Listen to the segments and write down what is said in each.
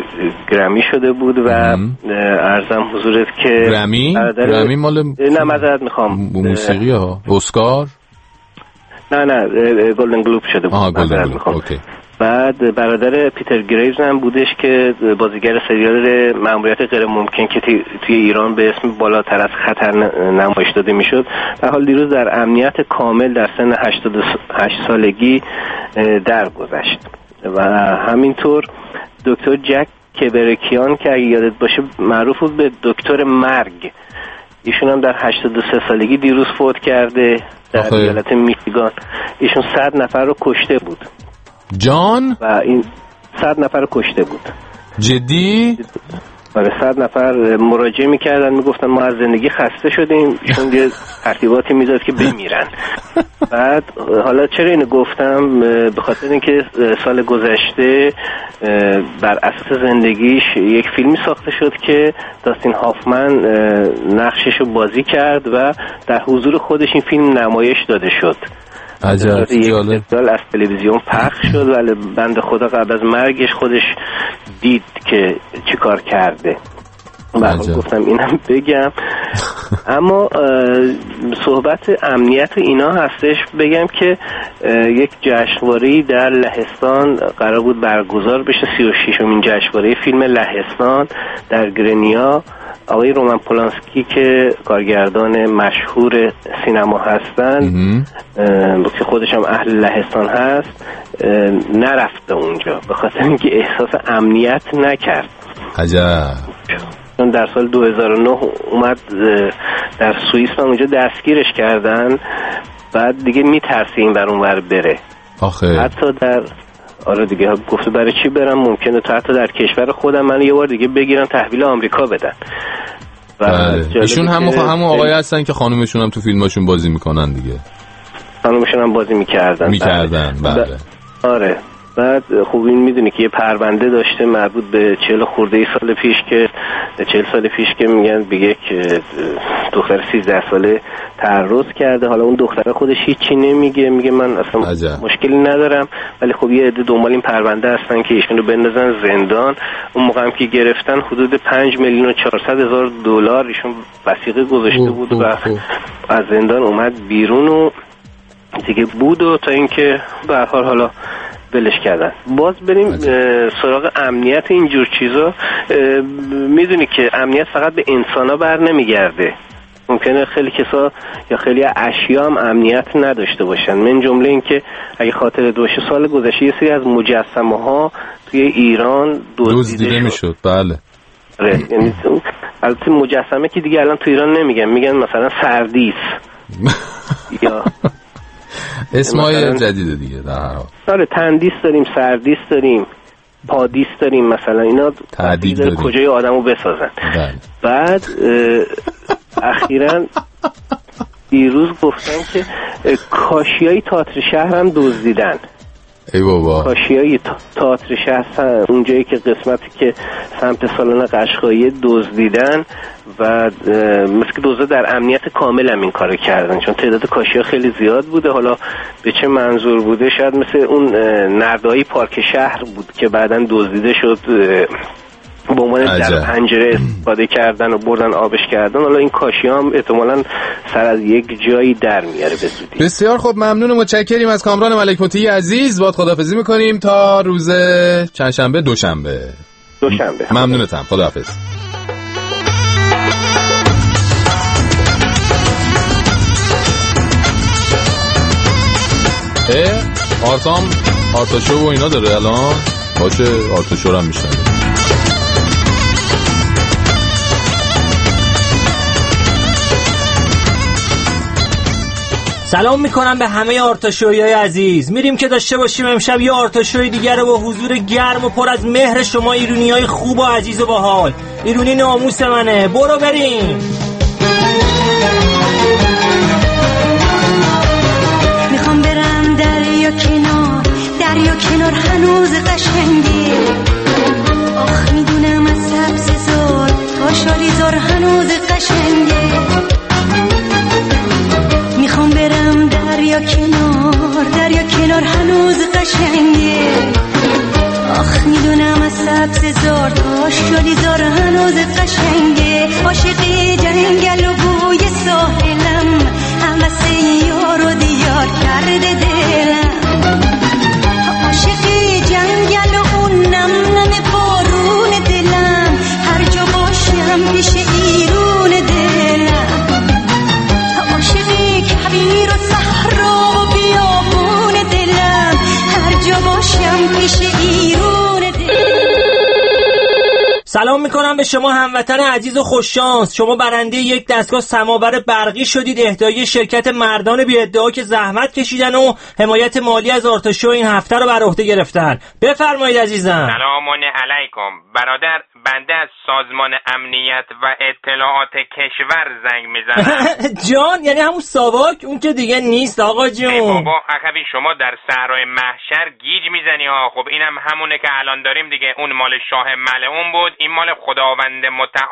گرمی شده بود و عرضم حضورت که گرمی مال نه معذرت میخوام موسیقی ها اسکار نه گلدن گلوب شده بود گلدن گلوب. اوکی. بعد برادر پیتر گریوز هم بودش که بازیگر سریال مأموریت غیر ممکن که توی ایران به اسم بالاتر از خطر نمایش داده میشد، در حال دیروز در امنیت کامل در سن 88 سالگی درگذشت. و همینطور دکتر جک کبرکیان که اگه یادت باشه معروف بود به دکتر مرگ، ایشون هم در 83 سالگی دیروز فوت کرده در ایالت میشیگان. ایشون 100 نفر رو کشته بود جان و این 100 نفر رو کشته بود. جدی؟ آره 100 نفر مراجعه میکردن میگفتن ما از زندگی خسته شدیم، ایشون یه ترتیباتی میداد که بمیرن. بعد حالا چرا اینو گفتم؟ به خاطر اینکه سال گذشته بر اساس زندگیش یک فیلمی ساخته شد که داستین هافمن نقشش رو بازی کرد و در حضور خودش این فیلم نمایش داده شد. عجب جالب. از تلویزیون پخش شد ولی بنده خدا قبل از مرگش خودش دید که چی کار کرده. من گفتم اینم بگم. اما صحبت امنیت اینا هستش، بگم که یک جشنواره‌ای در لهستان قرار بود برگزار بشه، 36مین جشنواره فیلم لهستان در گرینیا. آقای رومن پولانسکی که کارگردان مشهور سینما هستن که خودش هم اهل لهستان هست نرفته اونجا به خاطر اینکه احساس امنیت نکرد. عجب. در سال 2009 اومد در سوئیس و اونجا دستگیرش کردن، بعد دیگه میترسی این بر اون ور بره. آخه حتی در آره دیگه گفته برای چی برم، ممکنه تا حتی در کشور خودم من یه بار دیگه بگیرن تحویل آمریکا بدن. ایشون همون آقای هستن که خانومشون هم تو فیلماشون بازی میکنن دیگه. خانومشون هم بازی میکردن. بله. آره. بعد خوب این میدونی که یه پرونده داشته مربوط به 40 خورده سال پیش که 40 سال پیش که میگن به یک دختر 13 ساله تعرض کرده. حالا اون دختر خودش هیچی نمیگه، میگه من اصلا مشکلی ندارم، ولی خب یه عده دنبال این پرونده هستن که ایشونو بندازن زندان. اون موقع هم که گرفتن حدود 5,400,000 دلار ایشون وثیقه گذاشته بود و از زندان اومد بیرون و دیگه بود و تا اینکه به هر حال حالا بلش کردن. باز بریم سراغ امنیت اینجور چیزا. میدونی که امنیت فقط به انسانا بر نمیگرده، ممکنه خیلی کسا یا خیلی اشیا هم امنیت نداشته باشن. من جمله این که اگه خاطرت باشه سال گذشته یه سری از مجسمه ها توی ایران دزدیده میشد. بله. یعنی البته مجسمه که دیگه الان توی ایران نمیگن، میگن مثلا سردیس یا اسمای جدیده دیگه. در هر حال آره تندیس داریم، سردیس داریم، پادیس داریم، مثلا اینا تعدید کجای آدمو بسازن. بعد اخیراً دیروز گفتن که کاشیای تئاتر شهر هم دزدیدن. ای بابا. کاشیای تئاتر شهر اونجایی که قسمتی که سمت سالن قشقایی دزدیدن و مثل که دزدا در امنیت کامل هم این کارو کردن، چون تعداد کاشی‌ها خیلی زیاد بوده. حالا به چه منظور بوده؟ شاید مثل اون نرده‌های پارک شهر بود که بعداً دزدیده شد، به عنوان در پنجره استفاده کردن و بردن آبش کردن. حالا این کاشی‌ها هم احتمالاً سر از یک جایی در میاره به زودی. بسیار خب، ممنون و متشکریم از کامران ملک مطیعی عزیز. باهات خداحافظی می‌کنیم تا روز چندشنبه دوشنبه. ممنونتم. خداحافظ. آرتام آرتاشو و اینا داره الان. باشه آرتاشو رو هم میشنم. سلام میکنم به همه آرتاشویای عزیز. میریم که داشته باشیم امشب یه آرتاشوی دیگر رو با حضور گرم و پر از مهر شما ایرونیای خوب و عزیز و باحال. ایرونی ناموس منه. برو بریم. میخوام برم دریا کنار هنوز قشنگی. آخ میدونم از سبز زار تا شالی زار هنوز قشنگی. میخوام برم دریا کنار هنوز قشنگه. آخ میدونم از سبز هزار تا شالیزار هنوز قشنگه، عاشقی جنگل و بوی ساحلم، همسه یار و دیار کرده دلم، عاشقی جنگل و اون نم نم بارون دلم، هر جا باشم پیش ایرون دلم، عاشقی کویر و صحرا و بیابون دلم، هر جا باشم پیش ایرون دلم. سلام میکنم به شما هموطن عزیز و خوششانس. شما برنده یک دستگاه سماور برقی شدید اهدای شرکت مردان بی ادعا که زحمت کشیدن و حمایت مالی از آرتشو این هفته رو بر عهده گرفتن. بفرمایید عزیزم. سلام علیکم برادر، بنده از سازمان امنیت و اطلاعات کشور زنگ میزنم. جان یعنی همون ساواک؟ اون که دیگه نیست آقا جون. ای بابا عقبی شما در صحرای محشر گیج میزنی ها. خب اینم همونه که الان داریم دیگه. اون مال شاه ملعون بود، این مال خداوند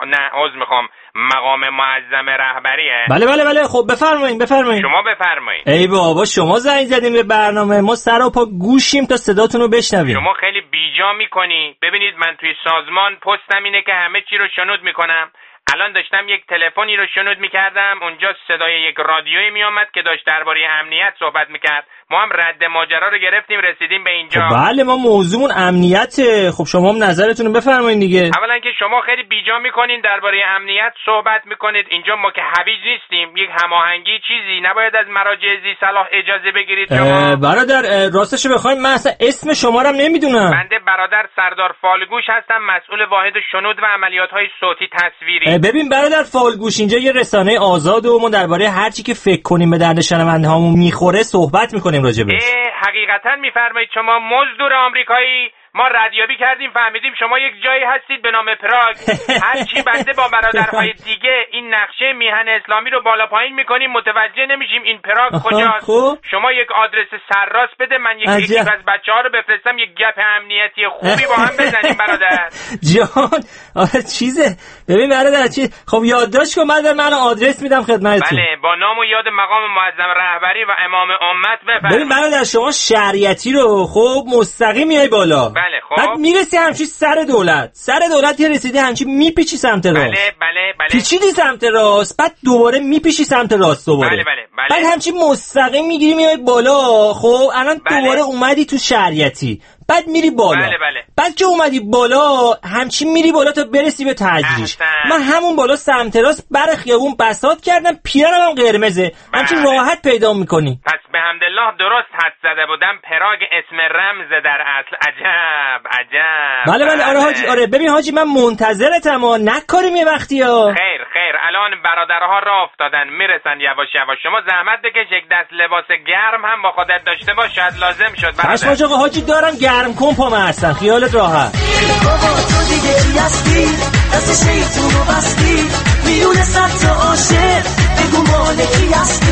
مقام معظم رهبریه. بله خب بفرمایید. شما بفرمایید. ای بابا شما زنگ زدیم به برنامه، ما سر و پا گوشیم تا صداتون رو بشنویم. شما خیلی بیجا میکنی. ببینید من توی سازمان پستم اینه که همه چی رو شنود میکنم. الان داشتم یک تلفنی رو شنود میکردم، اونجا صدای یک رادیویی میامد که داشت درباره امنیت صحبت میکرد. ما هم رد ماجرا رو گرفتیم رسیدیم به اینجا. خب بله ما موضوعمون امنیته. خب شما هم نظرتون رو بفرمایید دیگه. اولا که شما خیلی بیجا میکنین درباره امنیت صحبت میکنید. اینجا ما که هویج نیستیم، یک هماهنگی چیزی نباید از مراجع ذی صلاح اجازه بگیرید شما. برادر راستشو بخواید من اصلا اسم شما رو نمیدونم. بنده برادر سردار فالگوش هستم، مسئول واحد شنود و عملیات‌های صوتی تصویری. ببین برادر فالگوش، اینجا یه رسانه آزاد و ما درباره هر چی که فکر کنیم به درد شنونده‌هامون میخوره صحبت میکنیم راجبش. حقیقتا میفرمایید شما مزدور آمریکایی. ما ردیابی کردیم فهمیدیم شما یک جایی هستید به نام پراگ. هرچی بنده با برادرهای دیگه این نقشه میهن اسلامی رو بالا پایین میکنیم متوجه نمیشیم این پراگ کجاست. شما یک آدرس سرراست بده، من یکی از بچه‌ها رو بفرستم یک گپ امنیتی خوبی با هم بزنیم برادر. جان آره چیزه. ببین برادر خب یادداشت کن، من آدرس میدم خدمتتون. بله با نام و یاد مقام معظم رهبری و امام امت بفرمایید. ببین برادر شما شریعتی رو خب مستقیم میای بالا. بله خب بعد میرسی همچین سر دولت یه رسیدی همچین میپیچی سمت راست. بله پیچیدی سمت راست، بعد دوباره میپیچی سمت راست دوباره. بله. بعد همچین مستقیم میگیری میای بالا. خب الان دوباره اومدی تو شریعتی، بعد میری بالا. بله. بعد که اومدی بالا همچین میری بالا تا برسی به تجریش. من همون بالا سمت راست بر خیابون بساط کردم، پیرنم هم قرمزه. همچین راحت پیدا میکنی. پس به حمدالله درست حد زده بودم. پراگ اسم رمز در اصل. عجب. بله آره حاجی. آره ببین حاجی من منتظرتم ها، نکاریم یه وقتی ها. خیر الان برادرها راه افتادن میرسن یواش. شما زحمت بکش یک دست لباس گرم هم با خودت داشته باش، شاید لازم شد برادر. باش آقا حاجی دارم گرم کن پا مرسن، خیالت راحت. بابا تو دیگه چی هستی؟ دست شیطون رو بستی، میونه صد تا عاشق، بگو مالکی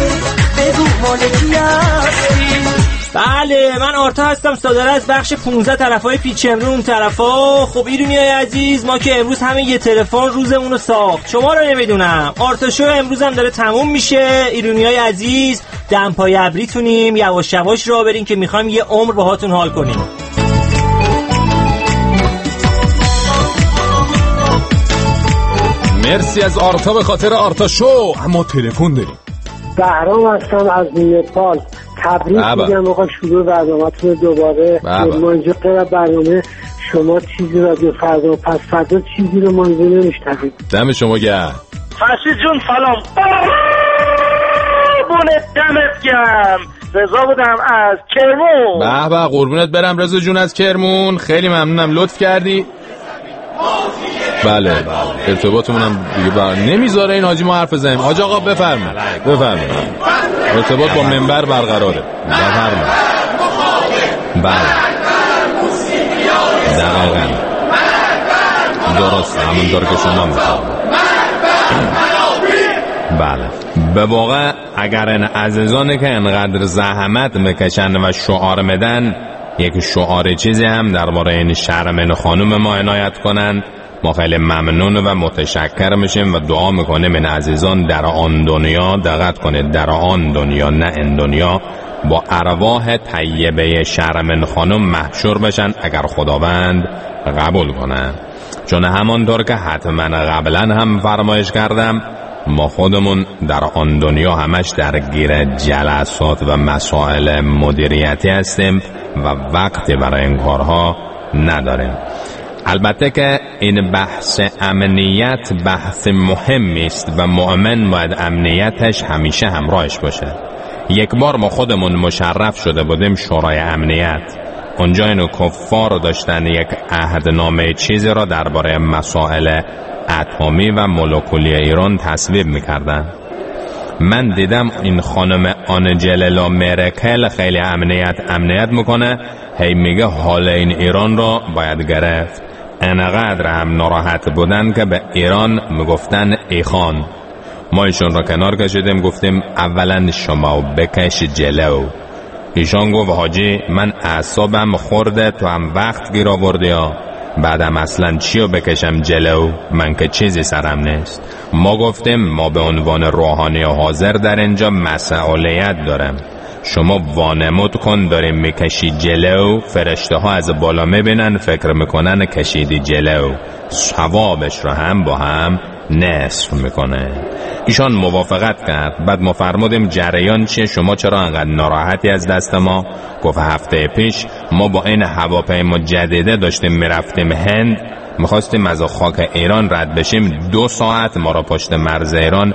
هستی. بله من آرتا هستم، صادره از بخش 15 طرفای پیچ امرون اون طرفا. خب ایرونیای عزیز، ما که امروز همه یه تلفن روزمون رو ساخت، شما رو نمیدونم. آرتا شو امروز هم داره تموم میشه. ایرونیای عزیز دمپای ابریتونیم، یواش راه بریم که میخوایم یه عمر باهاتون حال کنیم. مرسی از آرتا به خاطر آرتا شو. اما تلفن داریم. بهرام هستم از نیپال. تبریک میگم آقا شروع برنامه‌تون دوباره. ما اینجا غیر برنامه شما چیزی رادیو فردا و پس فردا چیزی رو منظور نمیشنوید. دم شما گرم. فرشید جون سلام. قربونت دمت گرم. رضا بودم از کرمون. به قربونت برم رضا جون از کرمون، خیلی ممنونم لطف کردی. بله ارتباطمون هم دیگه نمیذاره این حاجی ما حرف بزنیم. حاج آقا بفرمایید. ارتباط با منبر برقراره. بفرمایید. بله دقیقاً درست همونطور که شما می‌فرمایید. بله به واقع اگر این عزیزانی که انقدر زحمت میکشن و شعار میدن یک شعار چیزی هم درباره این شرمن خانم ما عنایت کنن، ما خیلی ممنون و متشکر میشیم و دعا میکنیم این عزیزان در آن دنیا، دقت کنید در آن دنیا نه این دنیا، با ارواح طیبه شرمن خانم محشور بشن اگر خداوند قبول کنن، چون همانطور که حتما قبلا هم فرمایش کردم ما خودمون در آن دنیا همش درگیر جلسات و مسائل مدیریتی هستیم و وقتی برای این کارها نداریم. البته که این بحث امنیت بحث مهمی است و مؤمن باید امنیتش همیشه همراهش باشه. یک بار ما خودمون مشرف شده بودیم شورای امنیت، اونجا اینو کفار داشتن یک عهدنامه چیزی را درباره مسائل اتمی و مولکولی ایران تصویب میکردن. من دیدم این خانم آنجلا مرکل خیلی امنیت میکنه، هی میگه حال این ایران را باید گرفت. انقدر هم ناراحت بودن که به ایران میگفتن ایخان. ما ایشون را کنار کشیدیم، گفتیم اولا شما بکش جلو. ایشان گفت حاجی من اعصابم خورده، تو هم وقت گیر آوردی ها. بعدم اصلا چیو بکشم جلو، من که چیزی سرم نیست. ما گفتیم ما به عنوان روحانی حاضر در اینجا مسئولیت دارم. شما وانمود کن داریم میکشی جلو، فرشته ها از بالا میبینن فکر میکنن کشیدی جلو، ثوابش رو هم با هم نصف میکنه. ایشان موافقت کرد. بعد ما فرمودیم جریان چیه، شما چرا انقدر ناراحتی از دست ما؟ گفت هفته پیش ما با این هواپیما جدیده داشتیم میرفتیم هند، میخواستیم از خاک ایران رد بشیم، 2 ساعت ما را پشت مرز ایران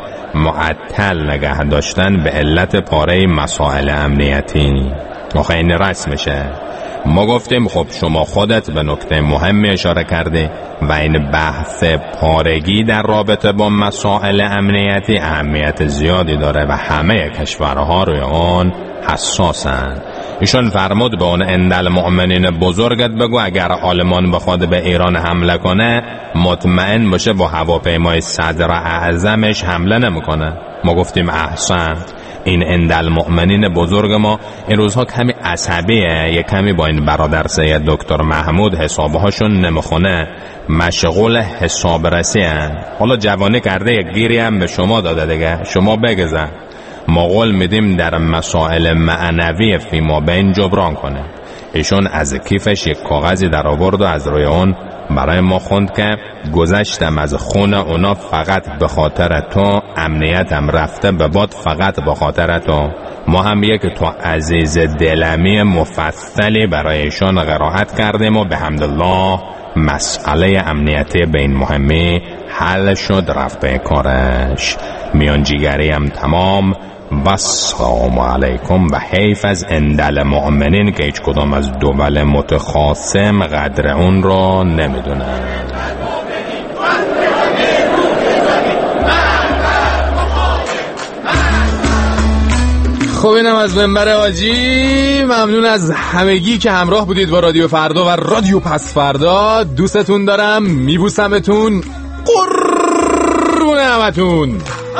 معطل نگه داشتن به علت پاره مسائل امنیتی. آخه این رسمشه. ما گفتیم خب شما خودت به نکته مهمی اشاره کردی و این بحث پارگی در رابطه با مسائل امنیتی اهمیت زیادی داره و همه کشورها روی آن حساسن. ایشون فرمود به اون اندالمؤمنین بزرگت بگو اگر آلمان بخواد به ایران حمله کنه مطمئن باشه با هواپیمای صدر اعظمش حمله نمیکنه. ما گفتیم احسن. این اندالمؤمنین بزرگ ما این روزها کمی عصبیه، یک کمی با این برادر سید دکتر محمود حسابهاشون نمیخونه، مشغول حسابرسی هن. حالا جوانی کرده یک گیری هم به شما داده دیگه، شما بگذن. ما قول میدیم در مسائل معنوی فیما بین جبران کنه. ایشون از کیفش یک کاغذی در آورد و از روی اون برای ما خوند که گذشتم از خون اونا فقط به خاطر تو، امنیتم رفته به باد فقط به خاطر تو. ما هم یک تو عزیز دلمی مفصلی برای ایشون قرائت کردیم و به حمدالله مسئله امنیتی به این مهمی حل شد، رفت به کارش. میانجیگری هم تمام. و السلام علیکم. و حیف از اندالمؤمنین که هیچ کدام از دول متخاصم قدر اون رو نمیدونن. خب اینم از منبر حاجی. ممنون از همگی که همراه بودید با رادیو فردا و رادیو پس فردا. دوستتون دارم، میبوسمتون، قربون همتون.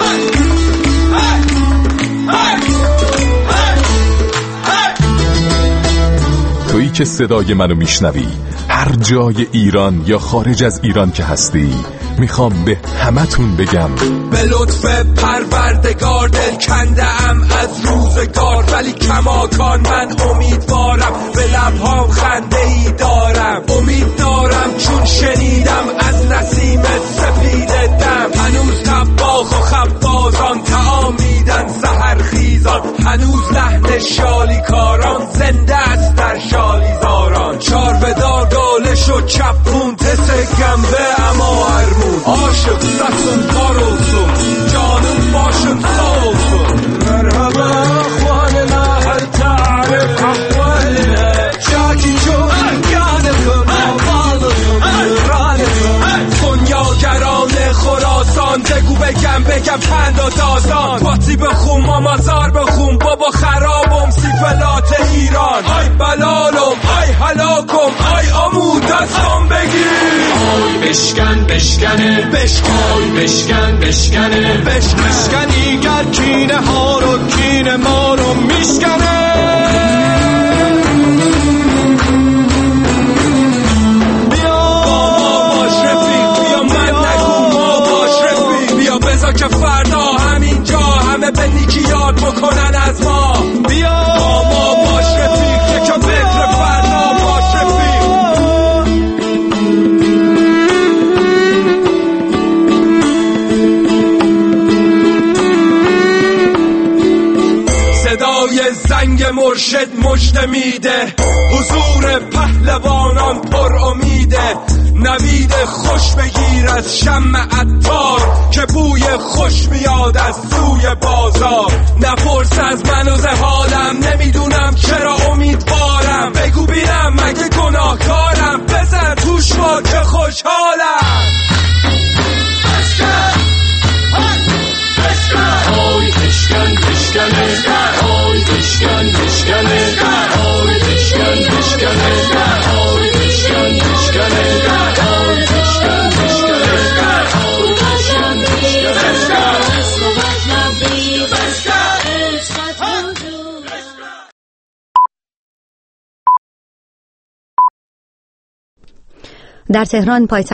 تویی که صدای منو میشنوی هر جای ایران یا خارج از ایران که هستی، میخوام به همتون بگم به لطف پروردگار دل کنده ام از روزگار، ولی کماکان من امیدوارم، به لبهام خنده ای دارم. امید دارم چون شنیدم از نسیم سپید دم، هنوز طباخ و خبازان طعام میدن سحر خیزان، هنوز لحن شالیکاران زنده است در شالیزاران. چاربدار دالش و چپون تس گنبه اما هرمون، عاشق سسون کاروسون جانم باشم صوفون. مرحبا اخواننا هل تعرف احوالنا، شاکی جون گانتون آوالتون رانتون. دنیاگران خراسان بگو بگم پند و داستان، باتی بخون مامازار بخون بابا خرابم سیفلات ایران. آی بلالم آی هلاکم آی آمود دستم بگیر. آی بشکن بشکنه آی بشکن بشکنه بشکن ایگر کینه ها رو کینه ما رو میشکنه. که فردا همینجا همه به نیکی یاد بکنن از ما. بیا با ما باش رفیق، یکا بکر فردا باش رفیق. زنگ مرشد مژده میده، حضور پهلوانان پر امیده. نوید خوش بگیر از شمع عطار که بوی خوش میاد از سوی بازار. نپرس از من و حالم، نمیدونم چرا امیدوارم. بگو بینم مگه گناهکارم، بزن توش ما که خوشحالم. آی بشکن بشکنه، آی بشکن بشکنه، آی بشکن بشکنه، آی بشکن بشکنه، آی بشکن بشکنه، آی بشکن بشکنه. در تهران پایتخت